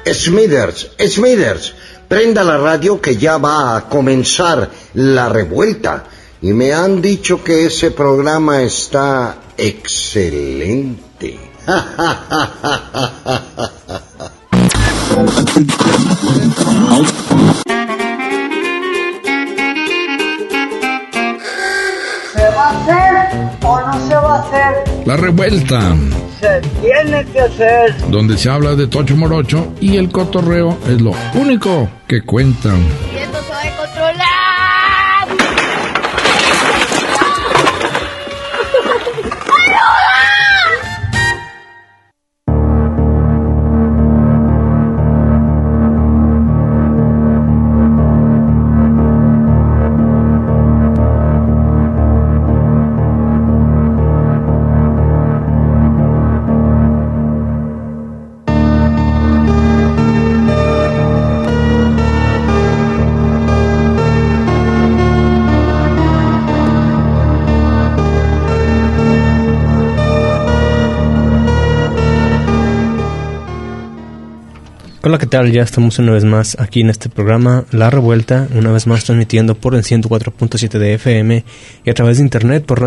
Smithers, prenda la radio que ya va a comenzar la revuelta. Y me han dicho que ese programa está excelente. ¿Se va a hacer o no se va a hacer? La revuelta. Se tiene que hacer. Donde se habla de Tocho Morocho y el cotorreo es lo único que cuentan. Y esto se va a controlar. Hola, ¿qué tal? Ya estamos una vez más aquí en este programa La Revuelta, una vez más transmitiendo por el 104.7 de FM y a través de internet por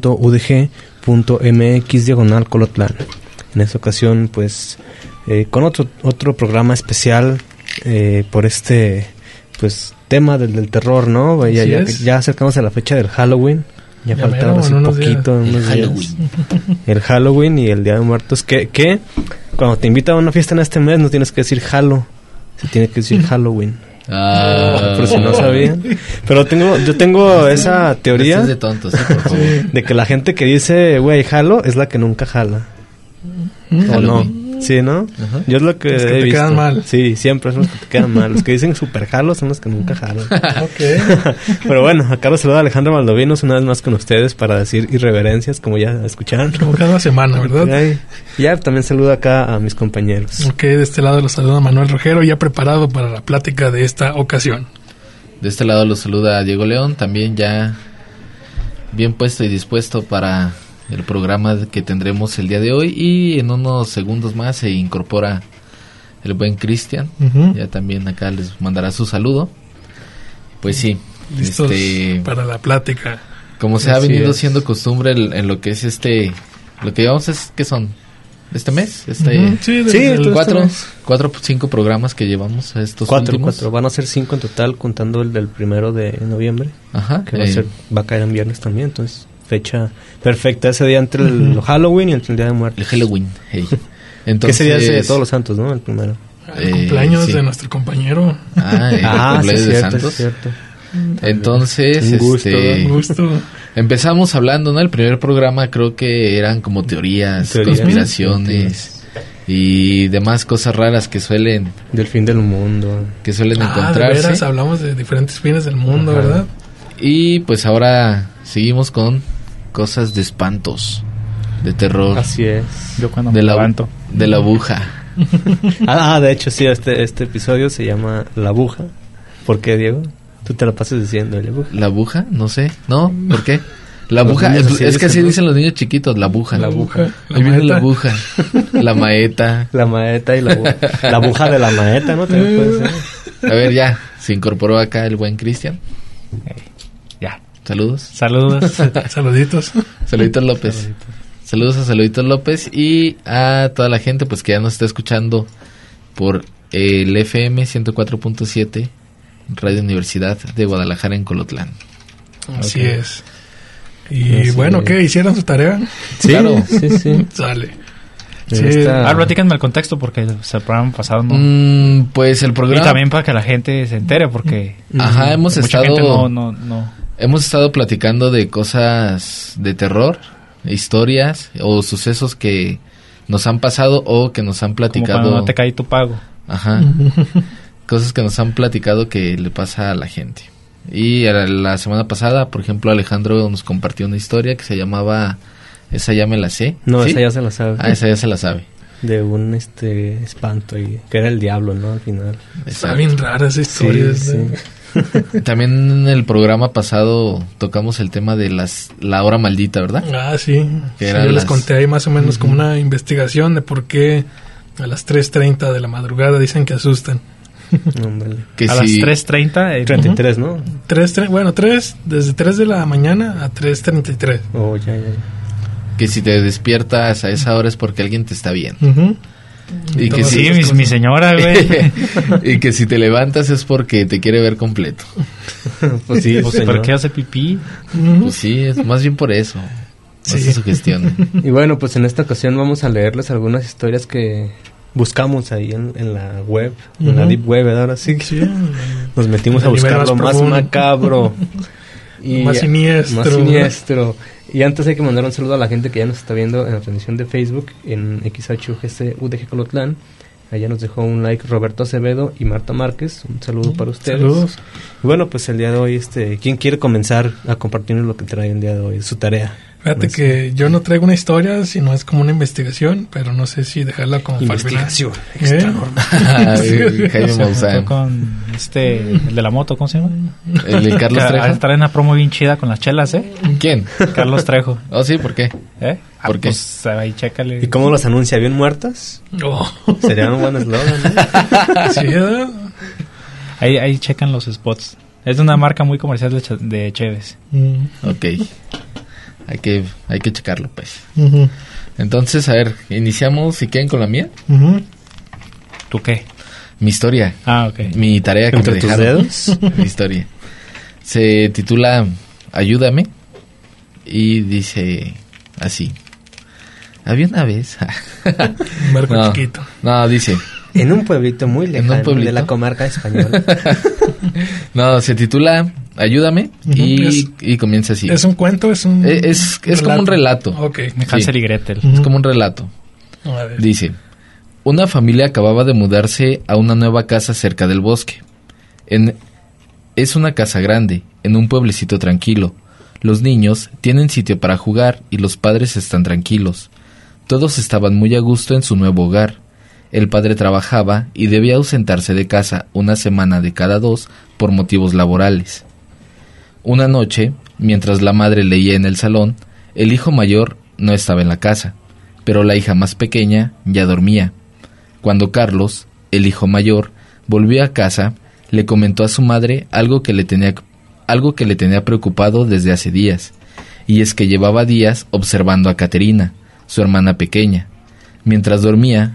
radio.udg.mx/Colotlán. En esta ocasión, pues, con otro programa especial por este, pues, tema del terror, ¿no? Ya acercamos a la fecha del Halloween. Ya faltaba así poquito, unos días. El Halloween y el Día de Muertos. Que cuando te invitan a una fiesta en este mes no tienes que decir Halo, se tiene que decir Halloween. Por si no sabían. Pero yo tengo esa teoría de tontos, por favor. De que la gente que dice, güey, Halo, es la que nunca jala. ¿O no? Sí, ¿no? Ajá. Yo es lo que los que he te visto. quedan mal. Sí, siempre son los que te quedan mal. Los que dicen super jalo son los que nunca jalan. Okay. Pero bueno, acá los saluda Alejandro Valdovinos una vez más con ustedes para decir irreverencias, como ya escucharon. Como cada semana, ¿verdad? Ay, ya también saludo acá a mis compañeros. Ok, de este lado los saluda Manuel Rojero, ya preparado para la plática de esta ocasión. De este lado los saluda Diego León, también ya bien puesto y dispuesto para el programa que tendremos el día de hoy, y en unos segundos más se incorpora el buen Cristian. Ya también acá les mandará su saludo. Pues sí, listos para la plática. Como se ha venido siendo costumbre en lo que es lo que llevamos es, ¿qué son? ¿Este mes? Sí, 5 programas que llevamos a estos cuatro, últimos. van a ser 5 en total, contando el del 1 de noviembre. Ajá. Que va a caer en viernes también, entonces fecha perfecta, ese día entre el Halloween y entre el Día de Muertos. El Halloween, hey. Entonces, que ese día es de Todos los Santos, ¿no? El primero. El cumpleaños de nuestro compañero. Cumpleaños de Santos. Es cierto. Entonces, un gusto. Empezamos hablando, ¿no? El primer programa creo que eran como teorías. Conspiraciones y demás cosas raras que suelen... Del fin del mundo. Que suelen encontrarse. De veras, hablamos de diferentes fines del mundo, ¿verdad? Y pues ahora seguimos con cosas de espantos, de terror. Así es. Yo cuando me levanto. De la aguja. De hecho sí, este episodio se llama La Aguja. ¿Por qué, Diego? Tú te la pasas diciendo La Aguja. ¿La aguja? No sé. ¿No? ¿Por qué? La aguja, es que así dicen los niños chiquitos, la aguja. La aguja. Ahí viene la aguja. La maeta. La maeta y la aguja. La aguja de la maeta, ¿no? También puede ser. A ver, ya. Se incorporó acá el buen Cristian. Ya. Saludos. Saluditos. Saluditos López. Saludos a Saluditos López y a toda la gente pues que ya nos está escuchando por el FM 104.7 Radio Universidad de Guadalajara en Colotlán. Así es. Y bueno, ¿qué? ¿Hicieron su tarea? Sí, claro. Sí. Sale. Sí. Platícanme el contexto porque el programa pasado no... pues el programa... Y también para que la gente se entere porque... Ajá, hemos estado... Mucha gente no. Hemos estado platicando de cosas de terror, historias o sucesos que nos han pasado o que nos han platicado... Como cuando no te cae tu pago. Ajá. Cosas que nos han platicado que le pasa a la gente. Y la semana pasada, por ejemplo, Alejandro nos compartió una historia que se llamaba Esa ya me la sé. No, ¿sí? Esa ya se la sabe. Esa ya se la sabe. De un espanto y que era el diablo, ¿no? Al final. Está bien rara esa historia. Sí. También en el programa pasado tocamos el tema de la hora maldita, ¿verdad? Sí. Yo les conté ahí más o menos como una investigación de por qué A las 3:30 de la madrugada dicen que asustan. Que a las 3:30, 33, ¿no? 3, desde 3 de la mañana a 3:33. Oh, ya. Que si te despiertas a esa hora es porque alguien te está viendo. Y que sí, mi señora, güey. Y que si te levantas es porque te quiere ver completo. Pues sí, pues ¿por qué hace pipí? Pues sí, es más bien por eso. No se sugestiona. Y bueno, pues en esta ocasión vamos a leerles algunas historias que buscamos ahí en la web, en la deep web, ¿verdad? Ahora sí. Nos metimos a buscar lo más macabro. Y más siniestro. Y antes hay que mandar un saludo a la gente que ya nos está viendo en la transmisión de Facebook, en XHUGC UDG Colotlán. Allá nos dejó un like Roberto Acevedo y Marta Márquez. Un saludo para ustedes. Saludos. Y bueno, pues el día de hoy, ¿quién quiere comenzar a compartirnos lo que trae el día de hoy? Su tarea. Fíjate que yo no traigo una historia, sino es como una investigación, pero no sé si dejarla como investigación extranormal. Jaime Maussan. Con el de la moto, ¿cómo se llama? El de Carlos Trejo. Trae una promo bien chida con las chelas, ¿eh? ¿Quién? Carlos Trejo. Oh, sí, ¿por qué? ¿Por qué? Pues ahí chécale. ¿Y cómo los anuncia? ¿Bien muertas? Sería un buen eslogan, ¿no? Sí, ¿verdad? Ahí checan los spots. Es de una marca muy comercial de cheves. Ok. Hay que checarlo, pues. Entonces, a ver, iniciamos, si quieren, con la mía. ¿Tú qué? Mi historia. Ok. Mi tarea que ¿entre me tus dejaron. dedos? Mi historia. Se titula Ayúdame. Y dice así. Había una vez... Un barco chiquito. No, dice... En un pueblito muy lejano de la comarca española. No, se titula Ayúdame y comienza así. ¿Es un cuento? ¿Es un es como un relato. Ok. Hansel y Gretel. Es como un relato. Dice, una familia acababa de mudarse a una nueva casa cerca del bosque. Es una casa grande, en un pueblecito tranquilo. Los niños tienen sitio para jugar y los padres están tranquilos. Todos estaban muy a gusto en su nuevo hogar. El padre trabajaba y debía ausentarse de casa una semana de cada 2 por motivos laborales. Una noche, mientras la madre leía en el salón, el hijo mayor no estaba en la casa, pero la hija más pequeña ya dormía. Cuando Carlos, el hijo mayor, volvió a casa, le comentó a su madre algo que le tenía preocupado desde hace días, y es que llevaba días observando a Caterina, su hermana pequeña. Mientras dormía,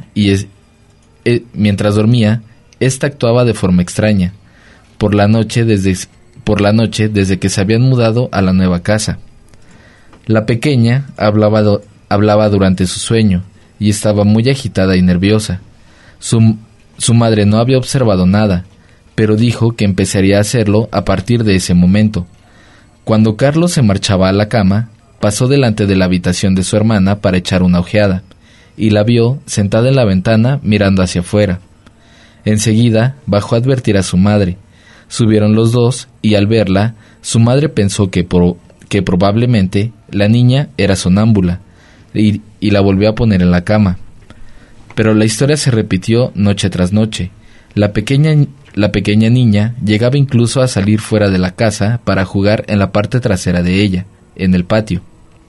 ésta actuaba de forma extraña. Por la noche desde que se habían mudado a la nueva casa. La pequeña hablaba durante su sueño y estaba muy agitada y nerviosa. Su madre no había observado nada, pero dijo que empezaría a hacerlo a partir de ese momento. Cuando Carlos se marchaba a la cama, pasó delante de la habitación de su hermana para echar una ojeada, y la vio sentada en la ventana mirando hacia afuera. Enseguida bajó a advertir a su madre. Subieron los dos y al verla, su madre pensó que probablemente la niña era sonámbula y la volvió a poner en la cama. Pero la historia se repitió noche tras noche. La pequeña niña llegaba incluso a salir fuera de la casa para jugar en la parte trasera de ella, en el patio.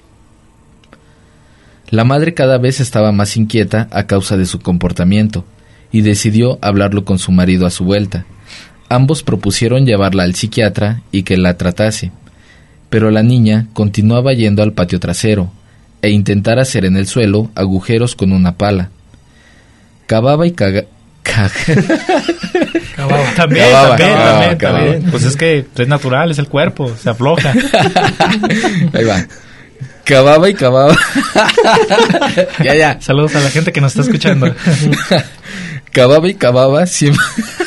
La madre cada vez estaba más inquieta a causa de su comportamiento y decidió hablarlo con su marido a su vuelta. Ambos propusieron llevarla al psiquiatra y que la tratase, pero la niña continuaba yendo al patio trasero e intentar hacer en el suelo agujeros con una pala. Cavaba y También. Pues es que es natural, es el cuerpo, se afloja. Ahí va. Cavaba y cavaba. Ya. Saludos a la gente que nos está escuchando. Cavaba y cavaba siempre.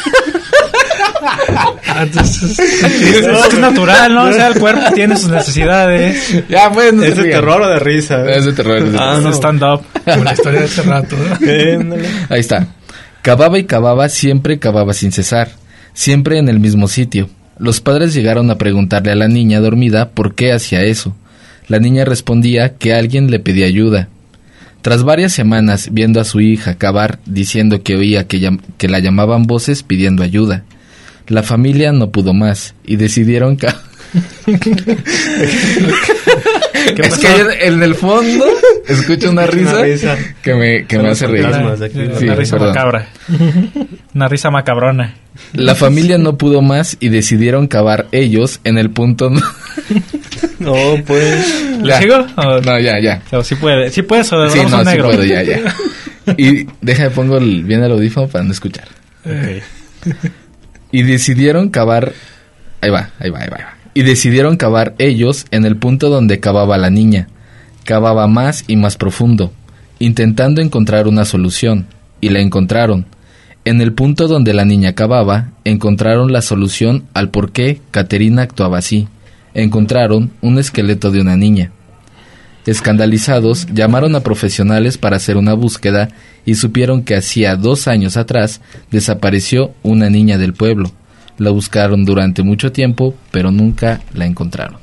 Es natural, ¿no? O sea, el cuerpo tiene sus necesidades. Ya, bueno. ¿Es de terror o de risa? Es de terror. No. Stand-up. Como la historia de hace rato, ¿no? Ahí está. Cavaba y cavaba, siempre cavaba sin cesar, siempre en el mismo sitio. Los padres llegaron a preguntarle a la niña dormida por qué hacía eso. La niña respondía que alguien le pedía ayuda. Tras varias semanas viendo a su hija cavar, diciendo que oía que la llamaban voces pidiendo ayuda, la familia no pudo más y decidieron ¿Qué es pasó? que en el fondo escucho una risa que me hace reír. Una risa macabra. Una risa macabrona. La familia no pudo más y decidieron cavar ellos en el punto... No, pues... ¿Le sigo? No, ya. O sí puedes o sí, no, negro. Sí puedo, ya. Y déjame pongo bien el audífono para no escuchar. Okay. Y decidieron cavar... Ahí va. Y decidieron cavar ellos en el punto donde cavaba la niña. Cavaba más y más profundo, intentando encontrar una solución, y la encontraron. En el punto donde la niña cavaba, encontraron la solución al por qué Caterina actuaba así. Encontraron un esqueleto de una niña. Escandalizados, llamaron a profesionales para hacer una búsqueda y supieron que hacía 2 años atrás desapareció una niña del pueblo. La buscaron durante mucho tiempo, pero nunca la encontraron.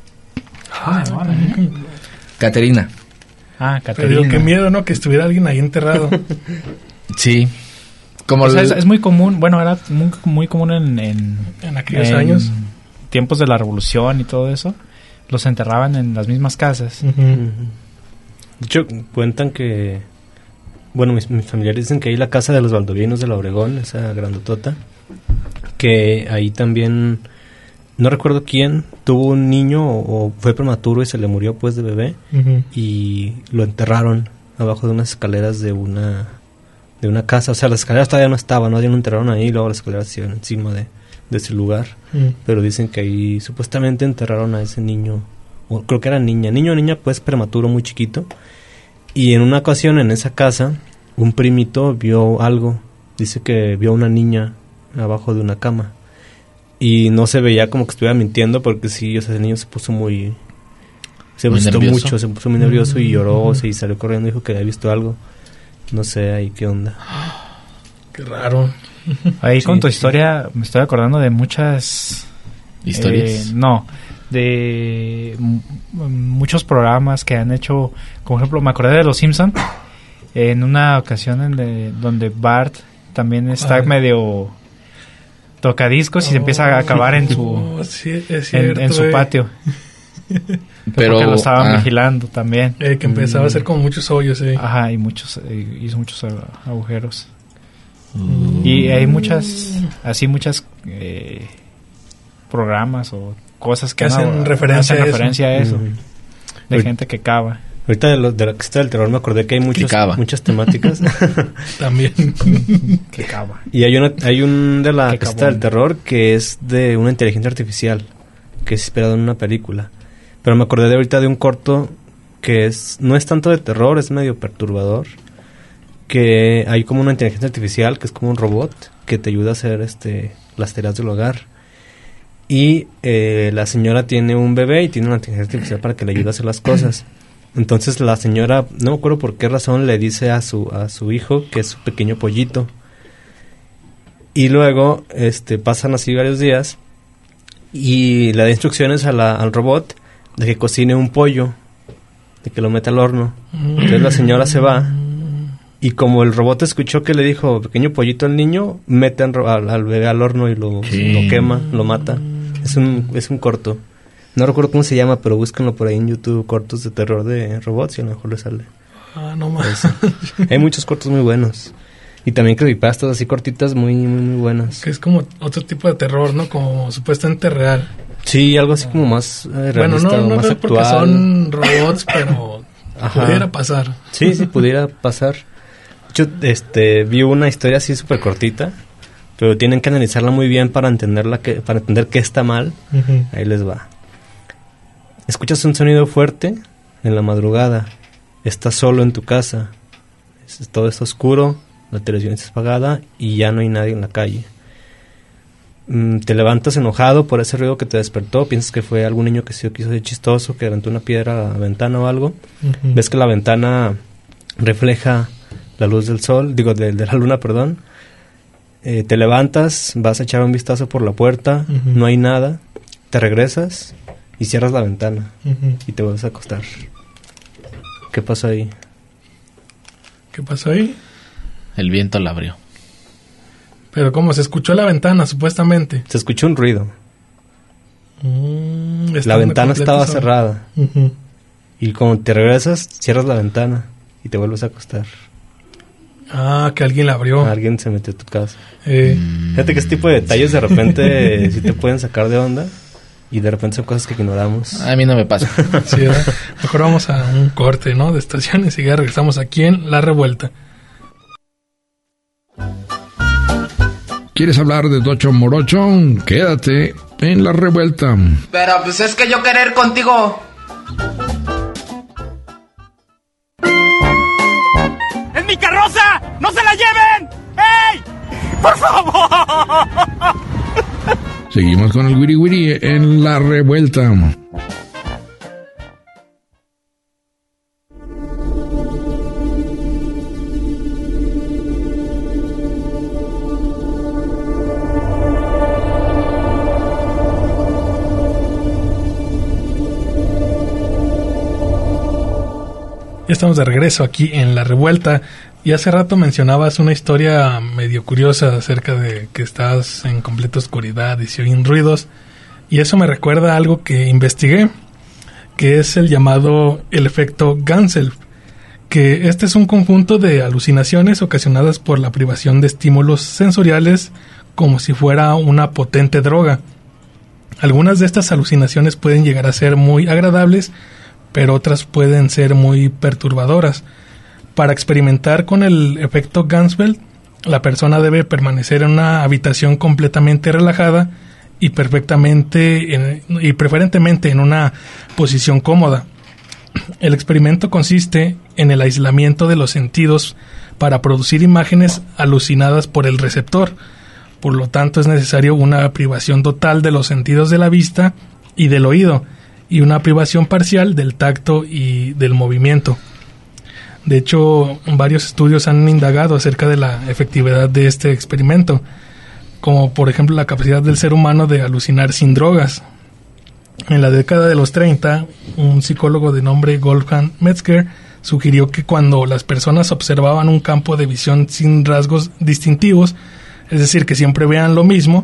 Caterina. Pero qué miedo, ¿no? Que estuviera alguien ahí enterrado. Sí. Como es muy común, bueno, era muy común en aquellos años. Tiempos de la revolución y todo eso. Los enterraban en las mismas casas. De hecho, cuentan que... Bueno, mis familiares dicen que ahí la casa de los Valdovinos de la Obregón, esa grandotota, que ahí también... No recuerdo quién tuvo un niño o fue prematuro y se le murió pues de bebé. Y lo enterraron abajo de unas escaleras de una casa. O sea, las escaleras todavía no estaban, ¿no? Ya lo enterraron ahí y luego las escaleras se iban encima de ese lugar. Pero dicen que ahí supuestamente enterraron a ese niño, o creo que era niña o niña, pues prematuro, muy chiquito. Y en una ocasión en esa casa un primito vio algo. Dice que vio una niña abajo de una cama y no se veía como que estuviera mintiendo, porque sí, o sea, el niño se puso muy asustó mucho, se puso muy nervioso y lloró, y salió corriendo y dijo que había visto algo. No sé ahí qué onda. Qué raro. Ahí con tu historia me estoy acordando de muchas historias. De muchos programas que han hecho. Por ejemplo, me acordé de Los Simpson en una ocasión donde Bart también está medio tocadiscos y se empieza a acabar en su en su patio. Pero porque lo estaban vigilando también. Que empezaba a hacer como muchos hoyos. Ajá, y hizo muchos agujeros. Y hay muchas programas o cosas que hacen referencia a eso. De gente que cava. Ahorita de la casita del terror me acordé que hay muchas temáticas. También. Que cava. Y hay un de la casita del terror que es de una inteligencia artificial, que es inspirado en una película. Pero me acordé de ahorita de un corto que no es tanto de terror, es medio perturbador. Que hay como una inteligencia artificial que es como un robot que te ayuda a hacer las tareas del hogar. Y la señora tiene un bebé y tiene una inteligencia artificial para que le ayude a hacer las cosas. Entonces la señora, no me acuerdo por qué razón, le dice a su hijo que es su pequeño pollito. Y luego pasan así varios días y le da instrucciones al robot de que cocine un pollo, de que lo meta al horno. Entonces la señora se va y como el robot escuchó que le dijo pequeño pollito al niño, mete al bebé al horno y lo quema, lo mata. Es un corto. No recuerdo cómo se llama, pero búsquenlo por ahí en YouTube, cortos de terror de robots, y a lo mejor les sale. No más. Hay muchos cortos muy buenos. Y también creepypastas así cortitas muy, muy, muy buenas. Que es como otro tipo de terror, ¿no? Como supuestamente real. Sí, algo así como más realista, bueno, no más es actual. Porque son robots, pero pudiera pasar. Sí, pudiera pasar. Yo vi una historia así súper cortita, pero tienen que analizarla muy bien para entender qué está mal. Ahí les va. Escuchas un sonido fuerte en la madrugada. Estás solo en tu casa. Todo está oscuro, la televisión está apagada y ya no hay nadie en la calle. Te levantas enojado por ese ruido que te despertó. Piensas que fue algún niño que se quiso ser chistoso, que aventó una piedra a la ventana o algo. Ves que la ventana refleja la luz del sol, de la luna, perdón. Te levantas, vas a echar un vistazo por la puerta, no hay nada. Te regresas y cierras la ventana y te vuelves a acostar. ¿Qué pasó ahí? ¿Qué pasó ahí? El viento la abrió. Pero ¿cómo? Se escuchó la ventana, supuestamente. Se escuchó un ruido. La ventana estaba cerrada. Y cuando te regresas, cierras la ventana y te vuelves a acostar. Ah, que alguien la abrió. Alguien se metió a tu casa. Fíjate que este tipo de detalles de repente sí te pueden sacar de onda. Y de repente son cosas que ignoramos. A mí no me pasa. Sí, ¿verdad? Mejor vamos a un corte, ¿no? De estaciones y ya regresamos aquí en La Revuelta. ¿Quieres hablar de Tocho Morocho? Quédate en La Revuelta. Pero pues es que yo querer contigo. ¡Es mi carroza! ¡No se la lleven! ¡Ey! ¡Por favor! Seguimos con el Wiri Wiri en La Revuelta. Ya estamos de regreso aquí en La Revuelta. Y hace rato mencionabas una historia medio curiosa acerca de que estás en completa oscuridad y se oyen ruidos. Y eso me recuerda a algo que investigué, que es el llamado el efecto Ganser, que este es un conjunto de alucinaciones ocasionadas por la privación de estímulos sensoriales como si fuera una potente droga. Algunas de estas alucinaciones pueden llegar a ser muy agradables, pero otras pueden ser muy perturbadoras. Para experimentar con el efecto Ganser, la persona debe permanecer en una habitación completamente relajada y preferentemente en una posición cómoda. El experimento consiste en el aislamiento de los sentidos para producir imágenes alucinadas por el receptor. Por lo tanto, es necesario una privación total de los sentidos de la vista y del oído, y una privación parcial del tacto y del movimiento. De hecho, varios estudios han indagado acerca de la efectividad de este experimento, como por ejemplo la capacidad del ser humano de alucinar sin drogas. En la década de los 30, un psicólogo de nombre Wolfgang Metzger sugirió que cuando las personas observaban un campo de visión sin rasgos distintivos, es decir, que siempre vean lo mismo,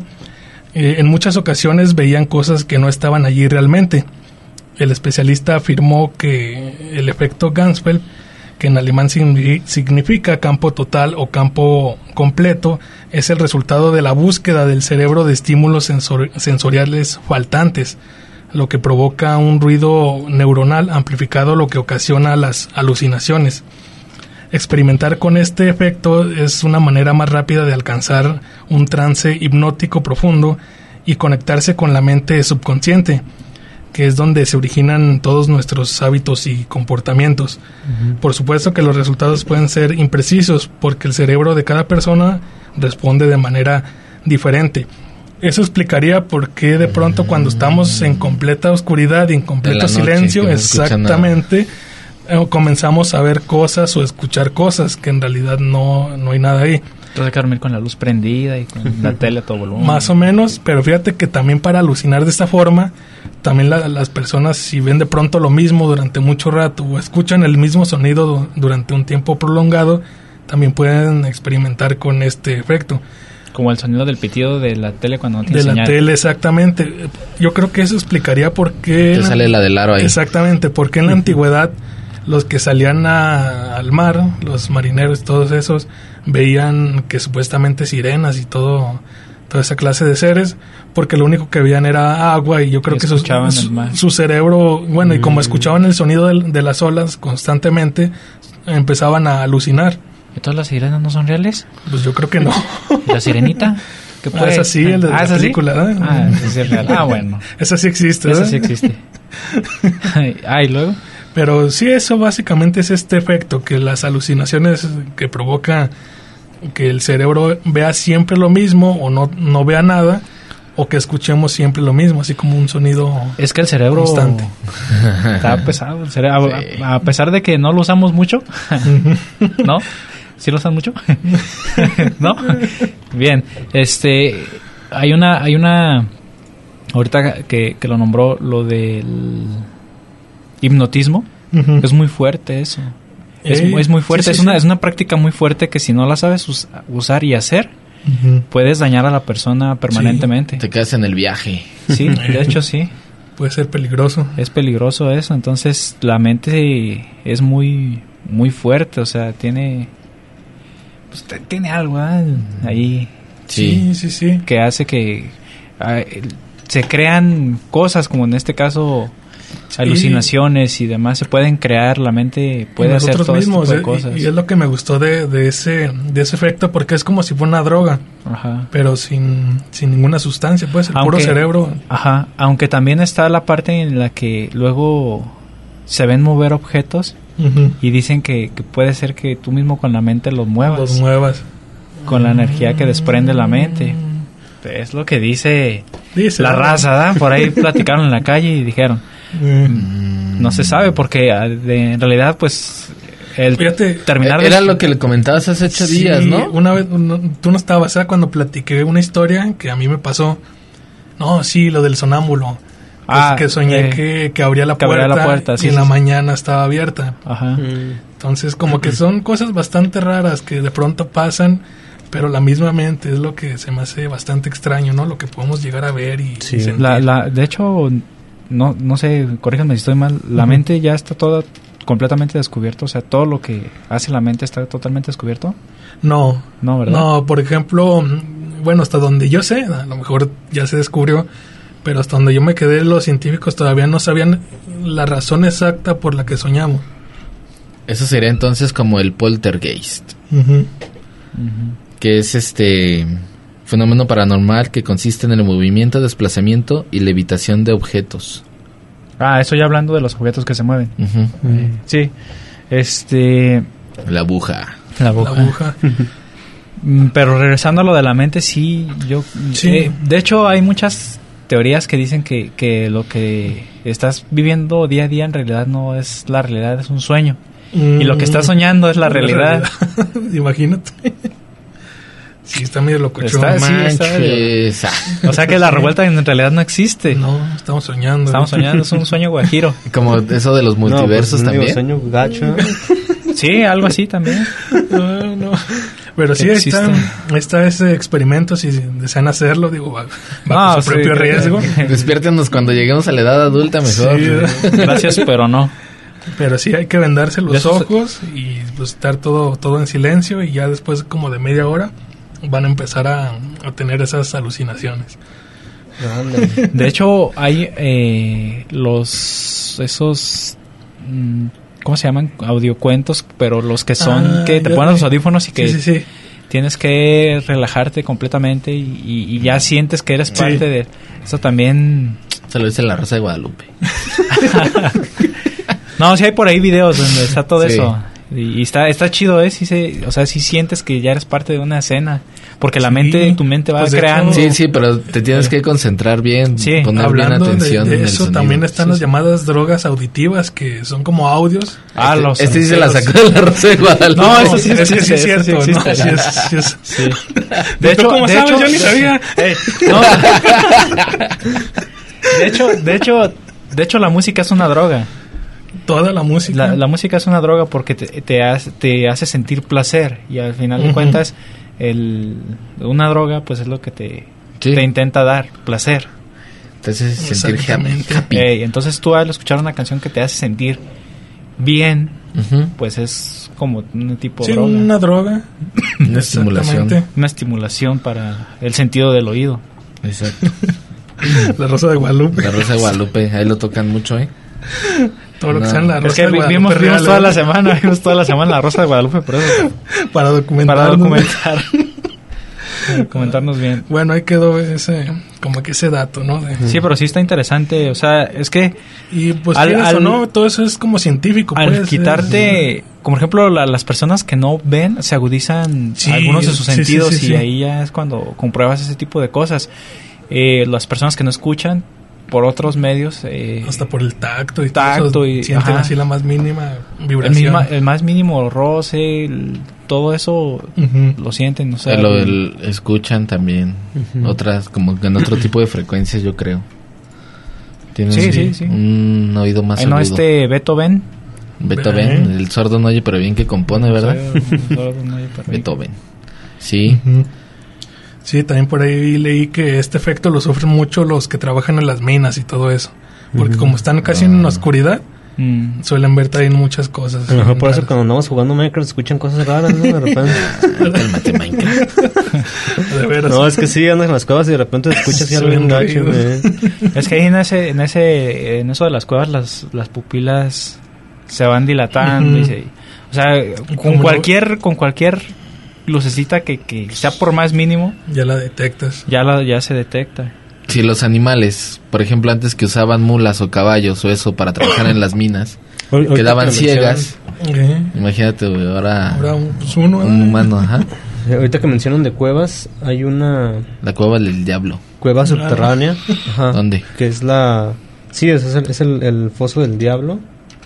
en muchas ocasiones veían cosas que no estaban allí realmente. El especialista afirmó que el efecto Ganser, que en alemán significa campo total o campo completo, es el resultado de la búsqueda del cerebro de estímulos sensoriales faltantes, lo que provoca un ruido neuronal amplificado, lo que ocasiona las alucinaciones. Experimentar con este efecto es una manera más rápida de alcanzar un trance hipnótico profundo y conectarse con la mente subconsciente, que es donde se originan todos nuestros hábitos y comportamientos. Por supuesto que los resultados pueden ser imprecisos porque el cerebro de cada persona responde de manera diferente. Eso explicaría por qué de pronto cuando estamos en completa oscuridad y en completo silencio, exactamente, comenzamos a ver cosas o escuchar cosas que en realidad no hay nada ahí. Entonces hay que dormir con la luz prendida y con la tele a todo volumen. Más o menos, pero fíjate que también para alucinar de esta forma, también las personas, si ven de pronto lo mismo durante mucho rato o escuchan el mismo sonido durante un tiempo prolongado, también pueden experimentar con este efecto. Como el sonido del pitido de la tele cuando no tiene señal. De la tele, exactamente. Yo creo que eso explicaría por qué... Te sale la del aro ahí. Exactamente, por qué en la antigüedad los que salían al mar, los marineros, todos esos, veían que supuestamente sirenas y toda esa clase de seres, porque lo único que veían era agua, y yo creo que su cerebro, bueno, y como escuchaban el sonido de las olas constantemente, empezaban a alucinar. ¿Y todas las sirenas no son reales? Pues yo creo que no. ¿La sirenita? ¿Qué puede? Esa sí, el de la película, ¿sí? Esa sí es real. Bueno. Esa sí existe, Esa sí existe. ¿Y luego? Pero sí, eso básicamente es este efecto, que las alucinaciones que provoca que el cerebro vea siempre lo mismo o no vea nada, o que escuchemos siempre lo mismo, así como un sonido es que el cerebro constante. Está pesado el cerebro, sí. A pesar de que no lo usamos mucho, ¿no? ¿Sí lo usan mucho? ¿No? Bien, hay una ahorita que lo nombró, lo del hipnotismo, es muy fuerte eso. Es muy fuerte, sí. Es una práctica muy fuerte que si no la sabes usar y hacer, puedes dañar a la persona permanentemente. Sí. Te quedas en el viaje. Sí, de hecho sí. Puede ser peligroso. Es peligroso eso, entonces la mente es muy muy fuerte, o sea, tiene algo ahí. Sí. Que hace que se crean cosas, como en este caso alucinaciones y demás, se pueden crear, la mente puede hacer todo mismos, este tipo de cosas. Y es lo que me gustó de ese efecto, porque es como si fuera una droga, pero sin ninguna sustancia, pues, puro cerebro. Ajá, aunque también está la parte en la que luego se ven mover objetos y dicen que puede ser que tú mismo con la mente los muevas. Con la energía que desprende la mente. Es lo que dice la raza, ¿verdad? Por ahí platicaron en la calle y dijeron. No se sabe porque en realidad pues terminar era lo que le comentabas hace 8 días, ¿no? Una vez tú no estabas, ¿sabes? Cuando platiqué una historia que a mí me pasó. No, sí, lo del sonámbulo. Que soñé que abría la puerta y en la mañana estaba abierta. Entonces como que son cosas bastante raras que de pronto pasan, pero la misma mente es lo que se me hace bastante extraño, ¿no? Lo que podemos llegar a ver y sentir. De hecho, no sé, corríjanme si estoy mal, la mente ya está toda completamente descubierta, o sea, todo lo que hace la mente está totalmente descubierto. No, ¿verdad? No, por ejemplo, bueno, hasta donde yo sé, a lo mejor ya se descubrió, pero hasta donde yo me quedé, los científicos todavía no sabían la razón exacta por la que soñamos. Eso sería entonces como el poltergeist, que es fenómeno paranormal que consiste en el movimiento, desplazamiento y levitación de objetos. Eso ya hablando de los objetos que se mueven. Sí. La aguja. Pero regresando a lo de la mente, sí. De hecho, hay muchas teorías que dicen que lo que estás viviendo día a día en realidad no es la realidad, es un sueño. Y lo que estás soñando es la realidad. Imagínate. Sí, está medio locochón. O sea que la revuelta en realidad no existe. No, estamos soñando, es un sueño guajiro. Como eso de los multiversos también. Sueño gacho. Sí, algo así también. No. Pero sí, está ese experimento, si desean hacerlo, digo, bajo su propio riesgo. Despiértenos cuando lleguemos a la edad adulta mejor. Sí. Gracias, pero no. Pero sí hay que vendarse los ojos y pues estar todo en silencio, y ya después como de media hora van a empezar a tener esas alucinaciones. De hecho, hay esos ¿cómo se llaman? Audiocuentos, pero los que son que te ponen los audífonos y que tienes que relajarte completamente y ya sientes que eres parte de eso también. Se lo dice la Rosa de Guadalupe. No, sí hay por ahí videos donde está todo eso. Y está chido, o sea, sí sientes que ya eres parte de una escena, porque la mente, tu mente va creando. Sí, pero te tienes que concentrar bien, poner hablando bien atención de en el eso, sonido. también están las llamadas drogas auditivas, que son como audios. Este sí se la sacó de la Rosa de Guadalupe. No, eso sí es cierto. Sí. De hecho, ¿cómo sabes? Yo ni sabía. De hecho, la música es una droga. Toda la música. La música es una droga porque te hace sentir placer, y al final de cuentas una droga pues es lo que te intenta dar placer. Entonces sentir happy. Entonces tú al escuchar una canción que te hace sentir bien, pues es como un tipo de droga. Una droga. Una estimulación. Una estimulación para el sentido del oído. Exacto. La Rosa de Guadalupe. La Rosa de Guadalupe, ahí lo tocan mucho, Todo lo que sea en la Rosa de Guadalupe. Vimos toda la semana la Rosa de Guadalupe, por eso. Para documentar. Documentarnos bien. Bueno, ahí quedó ese dato, ¿no? Sí, pero sí está interesante, o sea, es que... Y pues ¿no? Todo eso es como científico. Al quitarte, como por ejemplo, las personas que no ven, se agudizan algunos de sus sentidos, y ahí ya es cuando compruebas ese tipo de cosas. Las personas que no escuchan por otros medios, hasta por el tacto y sienten así la más mínima vibración, el más mínimo roce, todo eso lo sienten, o sea, escuchan también otras, como en otro tipo de frecuencias, yo creo. Tienen un oído más agudo. Beethoven, el sordo no oye pero bien que compone, ¿verdad? Beethoven. Sí. Sí, también por ahí leí que este efecto lo sufren mucho los que trabajan en las minas y todo eso, porque como están casi en la oscuridad, suelen ver también muchas cosas. A lo mejor por eso cuando andamos jugando Minecraft escuchan cosas raras, ¿no? De repente. Cálmate, Minecraft. De veras. No, es que sí, andas en las cuevas y de repente escuchas algo bien gacho. Es que ahí en eso de las cuevas las pupilas se van dilatando. O sea, con cualquier lucecita que sea por más mínimo, ya la detectas. Ya se detecta. Si los animales, por ejemplo, antes que usaban mulas o caballos o eso para trabajar en las minas, quedaban ciegas. Imagínate, güey, ahora un humano, ajá. Ahorita que mencionan de cuevas, hay una... La cueva del diablo. Cueva subterránea. Ajá. ¿Dónde? Que es la... Sí, es el foso del diablo.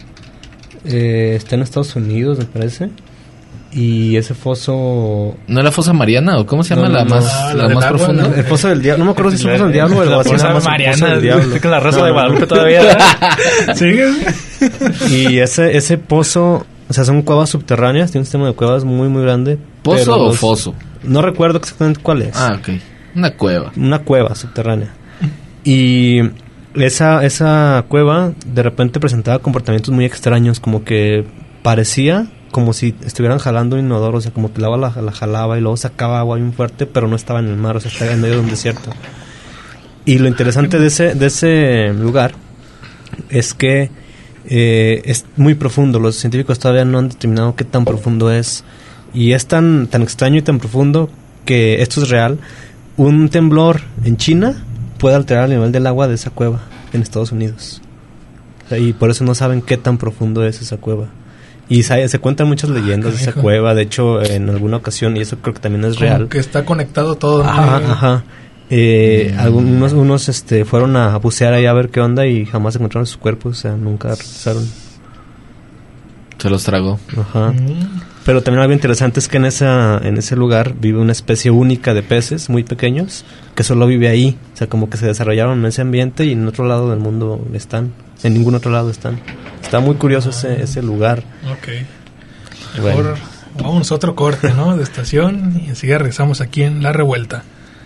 Está en Estados Unidos, me parece. Y ese foso... ¿No es la fosa Mariana o cómo se llama la más profunda? El foso del diablo. No me acuerdo si es el foso del diablo o la fosa Mariana. Con la Rosa de Guadalupe todavía. ¿Sigue? Y ese pozo... O sea, son cuevas subterráneas. Tiene un sistema de cuevas muy, muy grande. ¿Pozo o foso? No recuerdo exactamente cuál es. Ah, ok. Una cueva. Una cueva subterránea. Y esa cueva de repente presentaba comportamientos muy extraños. Como que parecía como si estuvieran jalando un inodoro. O sea, como que el agua la jalaba y luego sacaba agua bien fuerte, pero no estaba en el mar. O sea, estaba en medio de un desierto. Y lo interesante de ese lugar es que es muy profundo. Los científicos todavía no han determinado qué tan profundo es. Y es tan extraño y tan profundo que esto es real. Un temblor en China puede alterar el nivel del agua de esa cueva en Estados Unidos. O sea, y por eso no saben qué tan profundo es esa cueva. Y se cuentan muchas leyendas de esa cueva. De hecho, en alguna ocasión, y eso creo que también es real, que está conectado todo. Ajá. Unos fueron a bucear ahí a ver qué onda y jamás encontraron sus cuerpos. O sea, nunca regresaron. Se los tragó. Ajá. Pero también algo interesante es que en ese lugar vive una especie única de peces muy pequeños que solo vive ahí. O sea, como que se desarrollaron en ese ambiente y en otro lado del mundo están. En ningún otro lado están. Está muy curioso ese lugar. Ok. Mejor vamos a otro corte, ¿no? De estación y enseguida regresamos aquí en La Revuelta.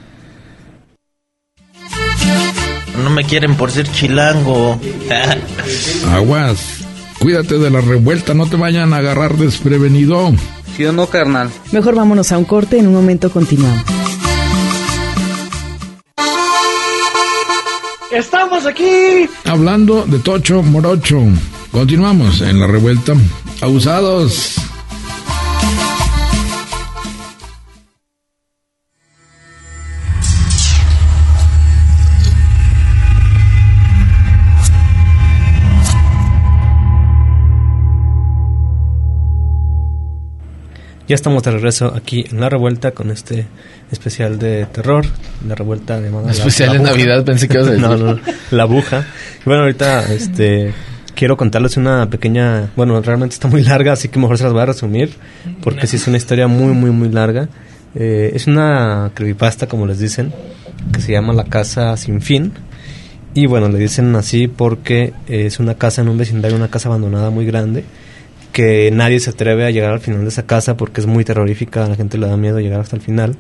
No me quieren por ser chilango. Aguas. Cuídate de La Revuelta, no te vayan a agarrar desprevenido. ¿Sí o no, carnal? Mejor vámonos a un corte, en un momento continuamos. ¡Estamos aquí! Hablando de Tocho Morocho, continuamos en La Revuelta. Abusados. Ya estamos de regreso aquí en La Revuelta con este especial de terror, La Revuelta de especial de Navidad, pensé que ibas a decir. No, La Abuja. Bueno, ahorita quiero contarles una pequeña, bueno, realmente está muy larga, así que mejor se las voy a resumir, porque sí es una historia muy, muy, muy larga. Es una creepypasta, como les dicen, que se llama La Casa Sin Fin. Y bueno, le dicen así porque es una casa en un vecindario, una casa abandonada muy grande, que nadie se atreve a llegar al final de esa casa porque es muy terrorífica, a la gente le da miedo llegar hasta el final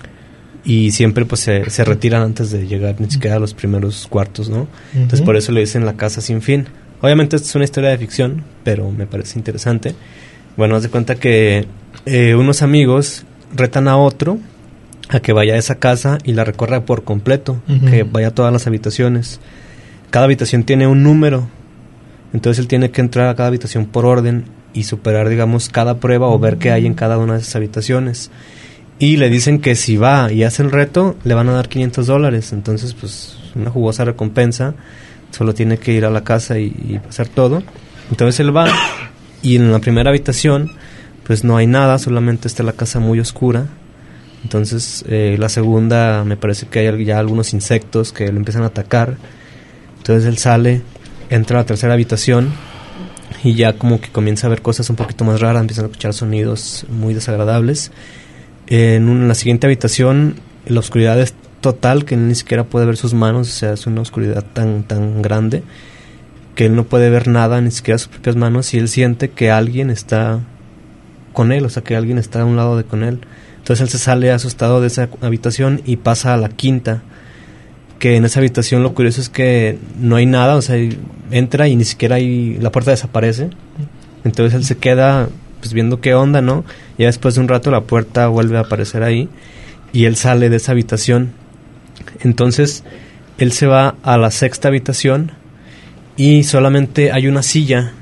y siempre pues se retiran antes de llegar ni siquiera a los primeros cuartos, ¿no? Entonces por eso le dicen La Casa Sin Fin. Obviamente esta es una historia de ficción, pero me parece interesante. Bueno, haz de cuenta que unos amigos retan a otro a que vaya a esa casa y la recorra por completo, que vaya a todas las habitaciones. Cada habitación tiene un número, entonces él tiene que entrar a cada habitación por orden y superar, digamos, cada prueba o ver qué hay en cada una de esas habitaciones. Y le dicen que si va y hace el reto, le van a dar $500. Entonces, pues, una jugosa recompensa. Solo tiene que ir a la casa y hacer todo. Entonces él va y en la primera habitación, pues no hay nada, solamente está la casa muy oscura. Entonces, la segunda, me parece que hay ya algunos insectos que le empiezan a atacar. Entonces él sale, entra a la tercera habitación y ya como que comienza a ver cosas un poquito más raras, empiezan a escuchar sonidos muy desagradables. En la siguiente habitación la oscuridad es total, que él ni siquiera puede ver sus manos, o sea, es una oscuridad tan grande que él no puede ver nada, ni siquiera sus propias manos, y él siente que alguien está con él, o sea, que alguien está a un lado con él. Entonces él se sale asustado de esa habitación y pasa a la quinta, que en esa habitación lo curioso es que no hay nada, o sea, entra y ni siquiera la puerta desaparece. Entonces él se queda pues viendo qué onda, ¿no? Y después de un rato la puerta vuelve a aparecer ahí y él sale de esa habitación. Entonces él se va a la sexta habitación y solamente hay una silla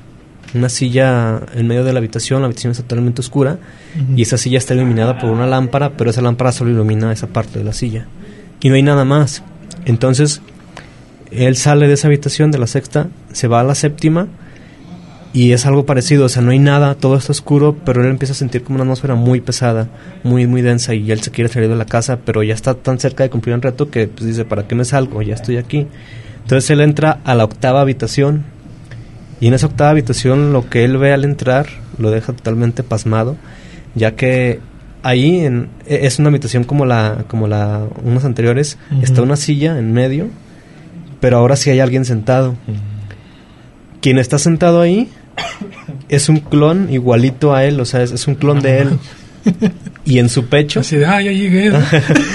en medio de la habitación está totalmente oscura, y esa silla está iluminada por una lámpara, pero esa lámpara solo ilumina esa parte de la silla y no hay nada más. Entonces él sale de esa habitación de la sexta, se va a la séptima y es algo parecido, o sea, no hay nada, todo está oscuro, pero él empieza a sentir como una atmósfera muy pesada, muy muy densa, y él se quiere salir de la casa, pero ya está tan cerca de cumplir un reto que pues dice, ¿para qué me salgo? Ya estoy aquí. Entonces él entra a la octava habitación, y en esa octava habitación lo que él ve al entrar lo deja totalmente pasmado, ya que ahí es una habitación como unas anteriores, está una silla en medio, pero ahora sí hay alguien sentado. Quien está sentado ahí es un clon igualito a él, o sea, es un clon de él. Y en su pecho... Así de, ya llegué, ¿no?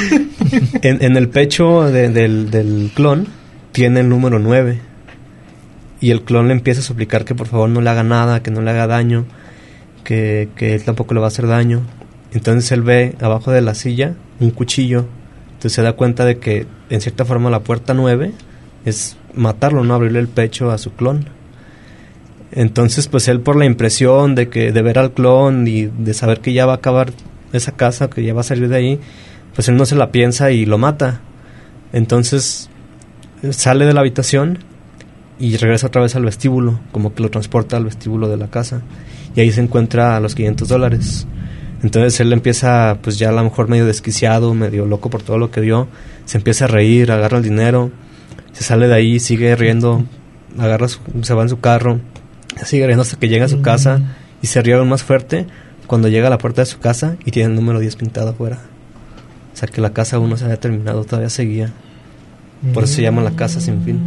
en el pecho del clon tiene el número 9. Y el clon le empieza a suplicar que por favor no le haga nada, que no le haga daño, que él tampoco le va a hacer daño. Entonces él ve abajo de la silla un cuchillo. Entonces se da cuenta de que en cierta forma la puerta 9 es matarlo, no abrirle el pecho a su clon. Entonces pues él, por la impresión de ver al clon y de saber que ya va a acabar esa casa, que ya va a salir de ahí, pues él no se la piensa y lo mata. Entonces sale de la habitación y regresa otra vez al vestíbulo, como que lo transporta al vestíbulo de la casa, y ahí se encuentra a los $500. Entonces él empieza, pues ya a lo mejor medio desquiciado, medio loco por todo lo que vio, se empieza a reír, agarra el dinero, se sale de ahí, sigue riendo, se va en su carro, sigue riendo hasta que llega a su casa, y se ríe aún más fuerte cuando llega a la puerta de su casa y tiene el número 10 pintado afuera. O sea que la casa aún no se había terminado, todavía seguía. Por eso se llama La Casa Sin Fin.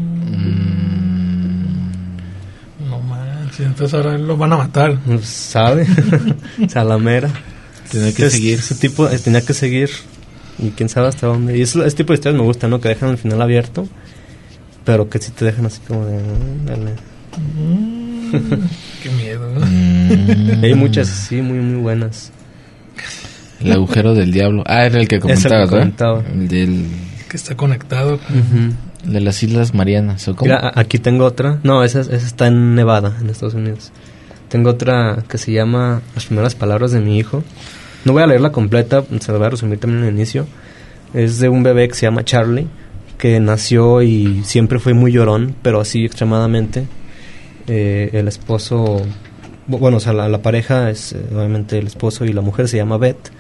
No manches, entonces ahora lo van a matar. ¿Sabe? Salamera. Tenía que seguir. Ese tipo tenía que seguir. Y quién sabe hasta dónde. Y ese tipo de historias me gustan, ¿no? Que dejan el final abierto, pero que sí te dejan así como de... dale. Qué miedo, ¿no? Hay muchas, sí, muy, muy buenas. El agujero del diablo. Era el que comentaba. El del... que está conectado. De las Islas Marianas, ¿o cómo? Mira, aquí tengo otra. No, esa está en Nevada, en Estados Unidos. Tengo otra que se llama Las primeras palabras de mi hijo. No voy a leerla completa, se la voy a resumir también en el inicio. Es de un bebé que se llama Charlie, que nació y siempre fue muy llorón, pero así extremadamente. El esposo, bueno, o sea, la pareja es obviamente el esposo, y la mujer se llama Beth.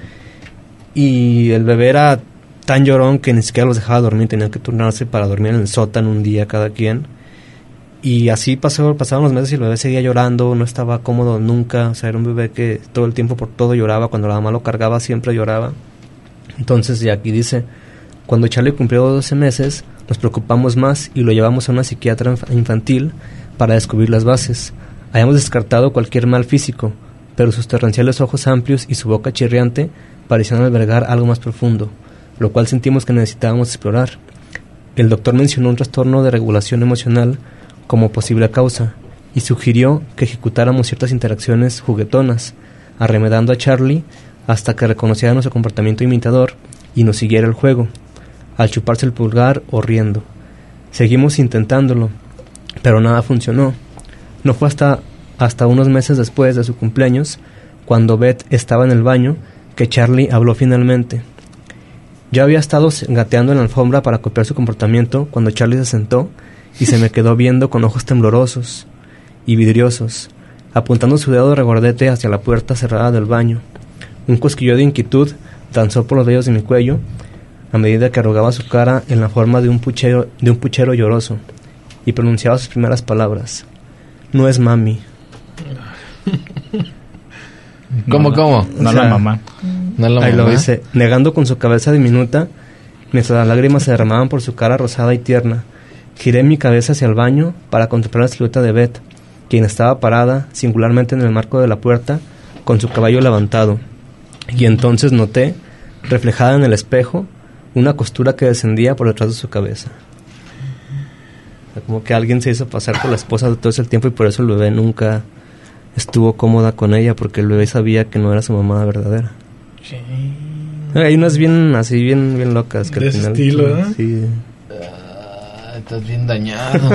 Y el bebé era tan llorón que ni siquiera los dejaba dormir, tenían que turnarse para dormir en el sótano un día cada quien. Y así pasaron los meses y el bebé seguía llorando, no estaba cómodo nunca. O sea, era un bebé que todo el tiempo por todo lloraba, cuando la mamá lo cargaba siempre lloraba. Entonces, ya aquí dice, cuando Charlie cumplió 12 meses, nos preocupamos más y lo llevamos a una psiquiatra infantil para descubrir las bases. Habíamos descartado cualquier mal físico, pero sus torrenciales ojos amplios y su boca chirriante parecían albergar algo más profundo, lo cual sentimos que necesitábamos explorar. El doctor mencionó un trastorno de regulación emocional como posible causa y sugirió que ejecutáramos ciertas interacciones juguetonas, arremedando a Charlie hasta que reconociera nuestro comportamiento imitador y nos siguiera el juego, al chuparse el pulgar o riendo. Seguimos intentándolo, pero nada funcionó. No fue hasta unos meses después de su cumpleaños, cuando Beth estaba en el baño, que Charlie habló finalmente. Yo había estado gateando en la alfombra para copiar su comportamiento cuando Charlie se sentó y se me quedó viendo con ojos temblorosos y vidriosos, apuntando su dedo regordete hacia la puerta cerrada del baño. Un cosquilleo de inquietud danzó por los vellos de mi cuello a medida que arrugaba su cara en la forma de un puchero lloroso y pronunciaba sus primeras palabras. No es mami. ¿Cómo? No, o sea, la mamá. No la ahí mamá. lo dice, negando con su cabeza diminuta, mientras las lágrimas se derramaban por su cara rosada y tierna. Giré mi cabeza hacia el baño para contemplar la silueta de Beth, quien estaba parada singularmente en el marco de la puerta, con su cabello levantado. Y entonces noté, reflejada en el espejo, una costura que descendía por detrás de su cabeza. O sea, como que alguien se hizo pasar por la esposa todo ese tiempo y por eso el bebé nunca estuvo cómoda con ella, porque el bebé sabía que no era su mamá verdadera. Sí. Hay unas bien así, bien locas. Que de al final, ese estilo, ¿eh? Sí. Estás bien dañado.